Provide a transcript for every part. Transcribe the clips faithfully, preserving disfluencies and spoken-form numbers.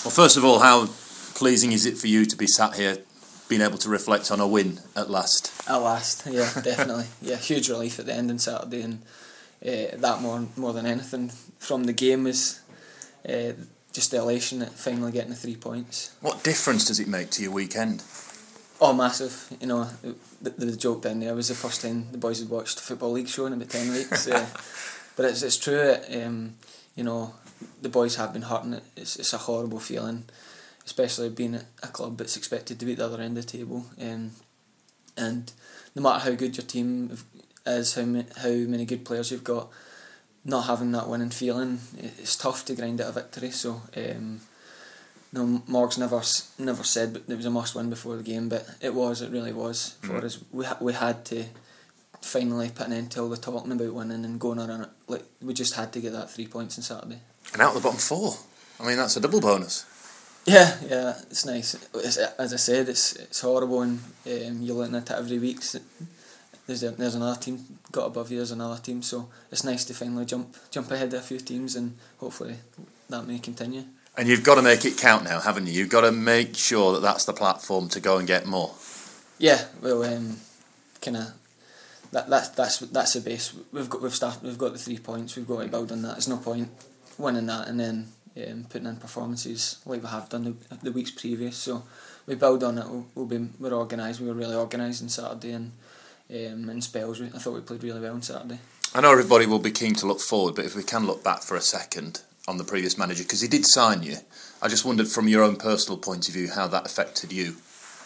Well, first of all, how pleasing is it for you to be sat here, being able to reflect on a win at last? At last, yeah, definitely. Yeah, huge relief at the end on Saturday, and uh, that more more than anything from the game was uh, just the elation at finally getting the three points. What difference does it make to your weekend? Oh, massive. You know, the, the joke down there was the first time the boys had watched the Football League show in about ten weeks. uh, but it's it's true. Um, you know, the boys have been hurting. It's it's a horrible feeling, especially being at a club that's expected to be at the other end of the table. Um, and no matter how good your team is, how many, how many good players you've got, not having that winning feeling, it's tough to grind out a victory. So, um, no, Morgs never never said it was a must win before the game, but it was. It really was for mm. us. We ha- we had to finally put an end to all the talking about winning and going on it. Like, we just had to get that three points on Saturday. And out of the bottom four. I mean, that's a double bonus. Yeah, yeah, it's nice. It's, as I said, it's it's horrible, and um, you're looking at it every week. There's a, there's another team got above you. There's another team, so it's nice to finally jump jump ahead of a few teams, and hopefully that may continue. And you've got to make it count now, haven't you? You've got to make sure that that's the platform to go and get more. Yeah, well, um, kind of that that's that's that's the base. We've got we've started. We've got the three points. We've got to build on that. There's no point winning that and then um, putting in performances like we have done the, the weeks previous. So we build on it. We'll, we'll be we're organised. We were really organised on Saturday, and um, in spells I thought we played really well on Saturday. I know everybody will be keen to look forward, but if we can look back for a second on the previous manager, because he did sign you. I just wondered from your own personal point of view how that affected you.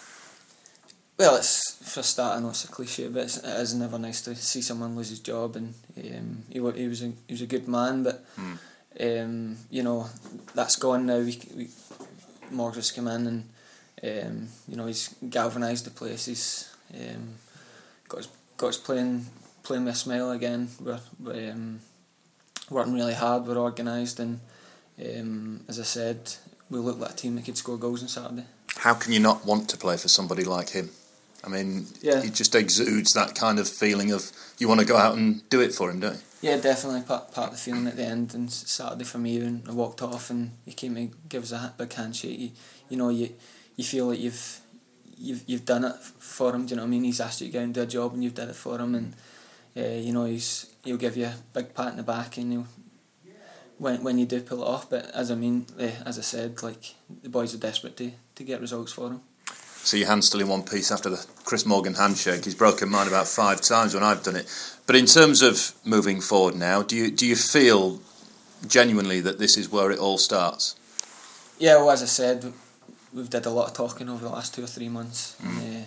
Well, it's for a start, I know it's a cliche, but it's, it is never nice to see someone lose his job, and um, he, he was a he was a good man, but mm. um, you know, that's gone now. We, we Morgs has come in, and um, you know, he's galvanised the place. He's um, got us got us playing playing with a smile again. We're, we're um, working really hard. We're organised, and um, as I said, we look like a team that could score goals on Saturday. How can you not want to play for somebody like him? I mean, yeah. He just exudes that kind of feeling of you want to go out and do it for him, don't you? Yeah, definitely. Part, part of the feeling at the end and Saturday for me when I walked off and he came and gave us a big handshake. You, you know, you you feel like you've you've you've done it for him. Do you know what I mean? He's asked you to go and do a job and you've done it for him, and uh, you know he's he'll give you a big pat in the back and he'll when when you do pull it off. But as I mean, uh, as I said, like the boys are desperate to to get results for him. So your hand's still in one piece after the Chris Morgan handshake. He's broken mine about five times when I've done it. But in terms of moving forward now, do you do you feel genuinely that this is where it all starts? Yeah, well, as I said, we've did a lot of talking over the last two or three months. Mm. And, uh,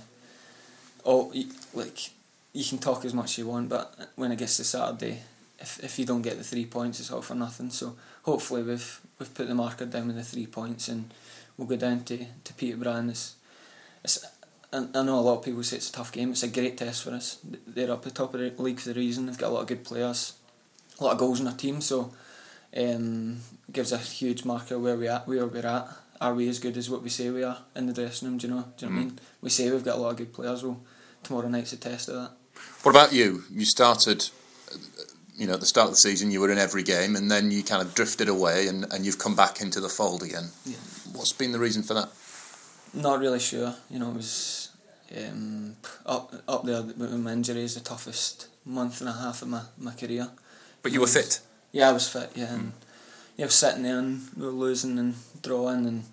oh, like you can talk as much as you want, but when it gets to Saturday, if if you don't get the three points, it's all for nothing. So hopefully we've we've put the marker down with the three points, and we'll go down to to Peterborough. And it's, it's, I know a lot of people say it's a tough game. It's a great test for us. They're up the top of the league for a reason. They've got a lot of good players, a lot of goals in their team. So um, it gives a huge marker where we at, where we're at. Are we as good as what we say we are in the dressing room? Do you know? Do you know mm. what I mean? We say we've got a lot of good players. Well, tomorrow night's a test of that. What about you? You started, you know, at the start of the season, you were in every game, and then you kind of drifted away, and, and you've come back into the fold again. Yeah. What's been the reason for that? Not really sure. You know, it was um, up up there with my injuries, the toughest month and a half of my, my career. But you were fit? Yeah, I was fit, yeah. Mm. And, yeah, I was sitting there and we were losing and drawing, and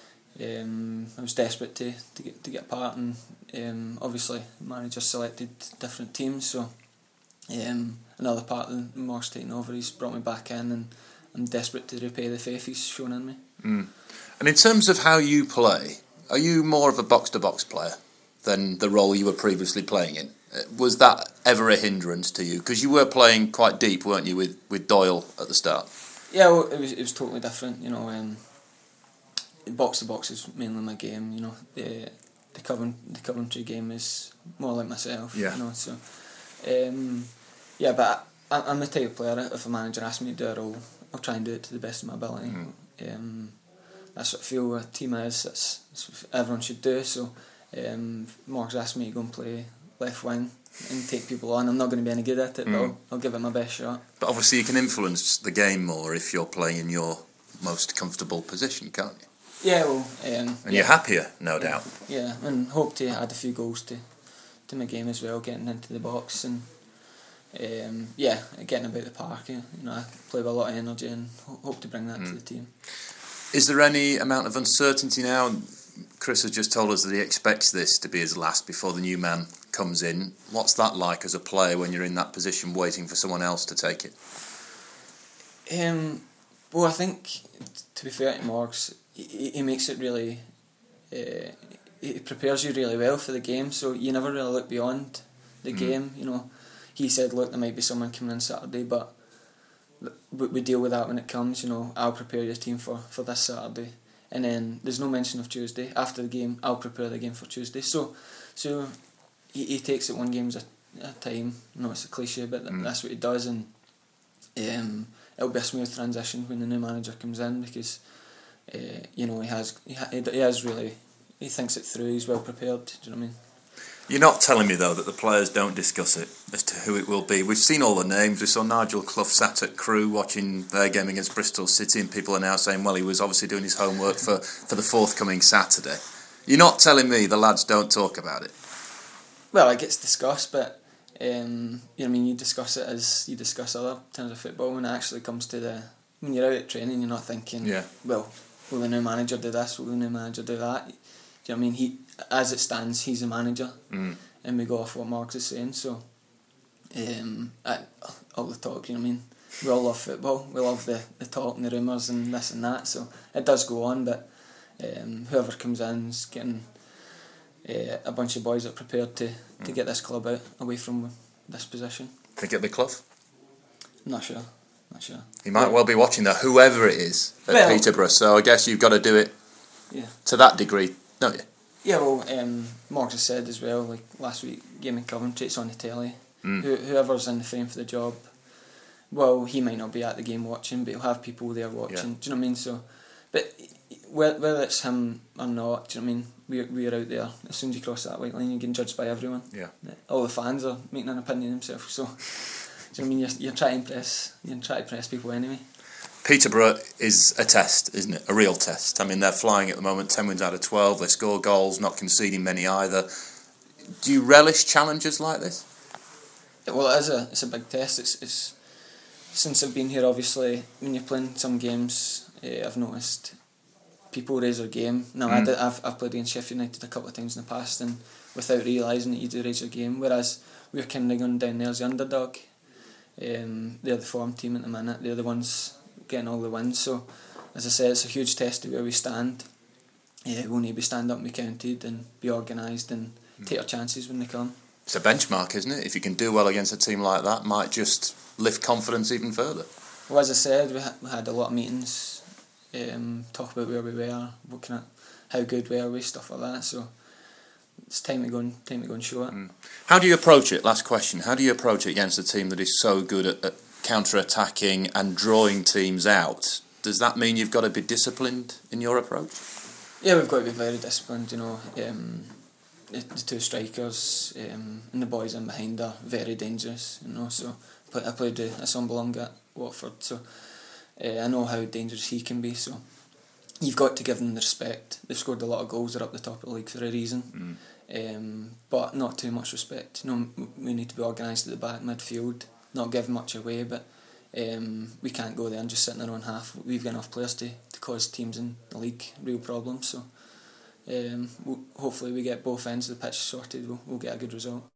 um, I was desperate to, to get to get part, and um, obviously the manager selected different teams, so um, another part of the Morgs taking over, he's brought me back in, and I'm desperate to repay the faith he's shown in me. Mm. And in terms of how you play, are you more of a box-to-box player than the role you were previously playing in? Was that ever a hindrance to you? Because you were playing quite deep, weren't you, with, with Doyle at the start? Yeah, well, it was it was totally different. You know, um, box-to-box is mainly my game. You know, the the Covent, the Coventry game is more like myself. Yeah. You know, so um, yeah, but I, I'm the type of player. If a manager asks me to do a role, I'll try and do it to the best of my ability. Mm. Um, That's what I feel a team is. That's, that's what everyone should do. So, um, Morgs asked me to go and play left wing and take people on. I'm not going to be any good at it, mm. but I'll, I'll give it my best shot. But obviously, you can influence the game more if you're playing in your most comfortable position, can't you? Yeah, well, um, and yeah. you're happier, no doubt. Yeah, and hope to add a few goals to, to my game as well, getting into the box and um, yeah, getting about the park. You know, I play with a lot of energy and ho- hope to bring that mm. to the team. Is there any amount of uncertainty now? Chris has just told us that he expects this to be his last before the new man comes in. What's that like as a player when you're in that position waiting for someone else to take it? Um, well, I think, to be fair to Morgs, he, he makes it really... Uh, he prepares you really well for the game, so you never really look beyond the mm. game. You know, he said, look, there might be someone coming in Saturday, but we, we deal with that when it comes. You know, I'll prepare your team for, for this Saturday. And then there's no mention of Tuesday. After the game, I'll prepare the game for Tuesday. So so he, he takes it one game at a time. I know it's a cliche, but mm. that's what he does. And um, it'll be a smooth transition when the new manager comes in because, uh, you know, he has he, ha- he has really, he thinks it through, he's well prepared. Do you know what I mean? You're not telling me, though, that the players don't discuss it as to who it will be. We've seen all the names. We saw Nigel Clough sat at Crewe watching their game against Bristol City, and people are now saying, well, he was obviously doing his homework for, for the forthcoming Saturday. You're not telling me the lads don't talk about it? Well, it gets discussed, but um, you know, I mean, you discuss it as you discuss other terms of football. When it actually comes to the... When you're out at training, you're not thinking, yeah. well, will the new manager do this? Will the new manager do that? Do you know what I mean? He, as it stands, he's the manager, mm. and we go off what Marks is saying. So, um, I, all the talk, you know what I mean? We all love football. We love the, the talk and the rumours and this and that. So it does go on, but um, whoever comes in is getting uh, a bunch of boys that are prepared to, mm. to get this club out away from this position. Think it'll be Clough? Not sure. Not sure. He might yeah. well be watching that, whoever it is at well, Peterborough. So I guess you've got to do it yeah. to that degree. Don't you? Yeah, well, um, Morgs has said as well, like last week, game in Coventry, it's on the telly. Mm. Who, whoever's in the frame for the job, well, he might not be at the game watching, but he'll have people there watching. Yeah. Do you know what I mean? So, but whether it's him or not, do you know what I mean? We're, we're out there. As soon as you cross that white line, you're getting judged by everyone. Yeah. All the fans are making an opinion themselves. So, do you know what I mean? You're, you're trying to impress, you're trying to impress people anyway. Peterborough is a test, isn't it? A real test. I mean, they're flying at the moment, ten wins out of twelve. They score goals, not conceding many either. Do you relish challenges like this? Yeah, well, it is a, it's a big test. It's, it's since I've been here, obviously, when you're playing some games, uh, I've noticed people raise their game. Now, mm. I did, I've, I've played against Sheffield United a couple of times in the past, and without realising that you do raise your game, whereas we're kind of going down there as the underdog. Um, they're the form team at the minute. They're the ones getting all the wins, so as I said, it's a huge test of where we stand. Yeah, we'll need to be stand up and be counted and be organised and mm. take our chances when they come. It's a benchmark, isn't it? If you can do well against a team like that, might just lift confidence even further. Well, as I said, we, ha- we had a lot of meetings, um, talk about where we were, what kind of, how good were we, stuff like that. So it's time to go and time to go and show it. Mm. How do you approach it? Last question. How do you approach it against a team that is so good at, at counter-attacking and drawing teams out? Does that mean you've got to be disciplined in your approach? Yeah, we've got to be very disciplined, you know. Um, the, the two strikers um, and the boys in behind are very dangerous, you know. So I played with Assombalong at Watford, so uh, I know how dangerous he can be. So you've got to give them the respect. They've scored a lot of goals, they're up the top of the league for a reason. Mm. Um, but not too much respect. You know, we need to be organised at the back midfield, not give much away, but um, we can't go there and just sit in our own half. We've got enough players to, to cause teams in the league real problems, so um, we'll, hopefully we get both ends of the pitch sorted, we'll, we'll get a good result.